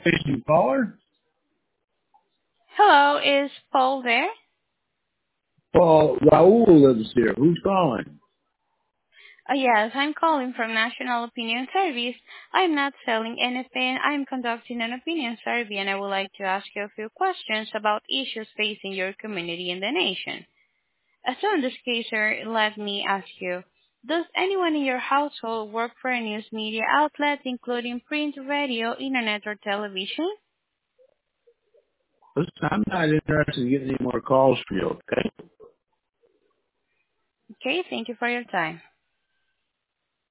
Station caller? Hello, is Paul there? Well, Raul lives here. Who's calling? Yes, I'm calling from National Opinion Service. I'm not selling anything. I'm conducting an opinion survey and I would like to ask you a few questions about issues facing your community and the nation. So in this case, sir, let me ask you, does anyone in your household work for a news media outlet including print, radio, internet, or television? Listen, I'm not interested in getting any more calls from you, okay? Okay, thank you for your time.